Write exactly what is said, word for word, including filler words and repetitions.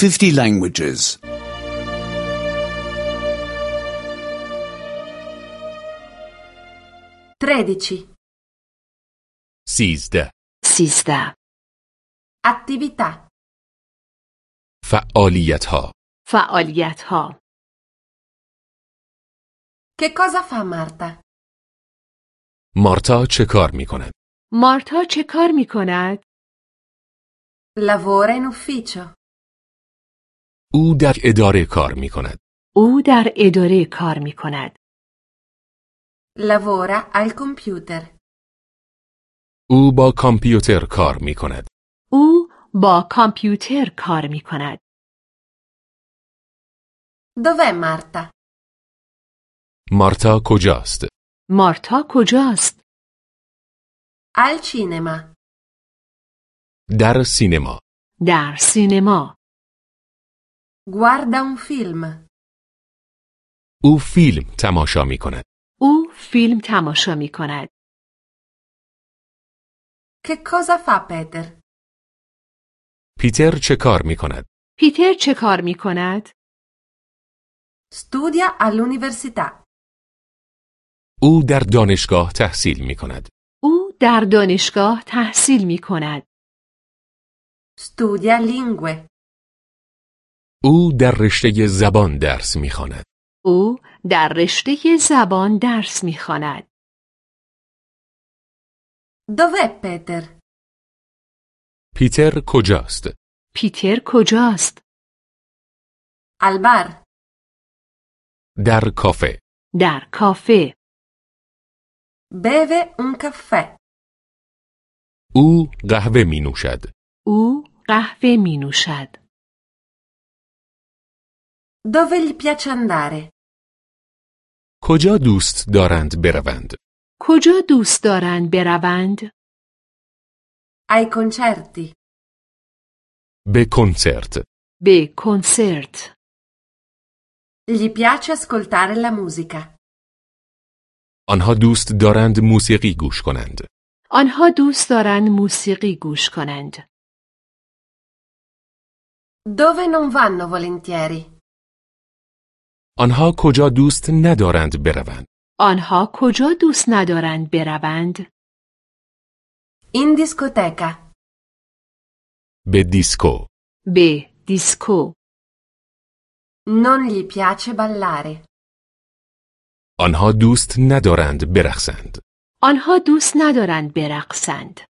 fifty languages. tredici. سیزده. سیزده. Attività. فعالیت ها. فعالیت ها. Che cosa fa Marta? مارتا چه کار می کند؟ مارتا چه کار می کند؟ Lavora in ufficio. او در اداره کار می کند. او در اداره کار می کند. Lavora al computer. او با کامپیوتر کار می کند. او با کامپیوتر کار می کند. Dov'è Marta? مارتا کجاست؟ مارتا کجاست؟ Al cinema. در سینما. در سینما. Guarda un film. او فیلم تماشا می کند. او فیلم تماشا می کند. Che cosa fa Peter? پیتر چه کار می کند؟ پیتر چه کار می کند؟ Studia all'università. او در دانشگاه تحصیل می کند. او در دانشگاه تحصیل می کند. Studia lingue. او در رشته زبان درس می خواند. او در رشته زبان درس می خواند. Dov'è Peter? پیتر کجاست؟ پیتر کجاست؟ Al bar. در کافه. در کافه. Beve un caffè. او قهوه می نوشد. او قهوه می نوشد. Dove gli piace andare? کجا دوست دارند بروند؟ کجا دوست دارند بروند؟ Ai concerti. به کنسرت. به کنسرت. Gli piace ascoltare la musica. آنها دوست دارند موسیقی گوش کنند. آنها دوست دارند موسیقی گوش کنند. Dove non vanno volentieri? آنها کجا دوست ندارند بروند؟ آنها کجا دوست ندارند بروند؟ In discoteca. به دیسکو. به دیسکو. Non gli piace ballare. آنها دوست ندارند برقصند. آنها دوست ندارند برقصند.